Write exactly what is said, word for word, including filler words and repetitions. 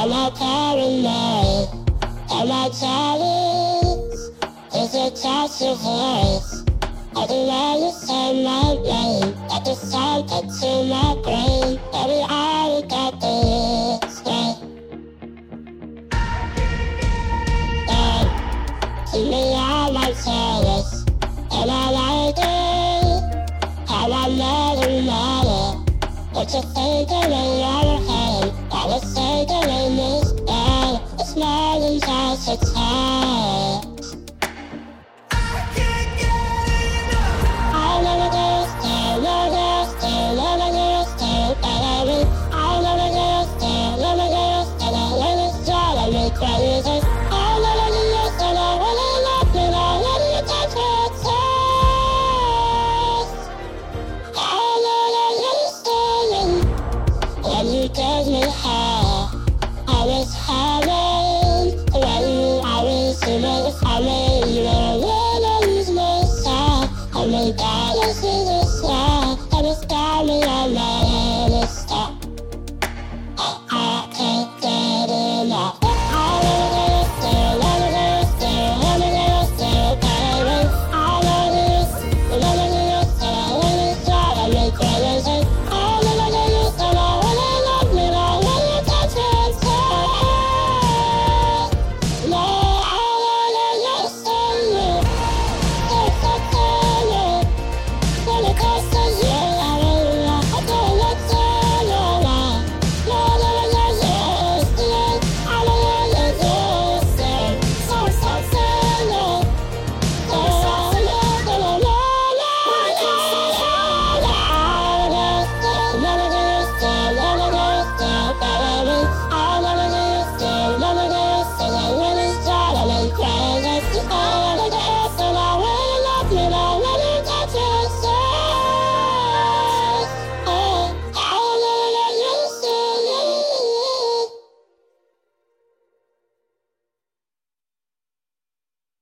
Am I paranoid? Am I jealous? Is it just your voice? I do understand my brain. Got the sound cut to my brain. Baby, I got this. Yeah. Yeah. To me, I'm not jealous. And I like it. How I let it matter. What you thinking in your head? I was thinking in this bed. It's more than just a text. I'll never get used never get used never get used to, baby. I'll never get used never get used to the way this driving me crazy. I'll never get used to the way you love me, the way you touch me, it says. I'll never get used to you when you give me hell. I was having when you always see me coming, you know, when I lose myself. Oh my God, this is a song, and it's got me on my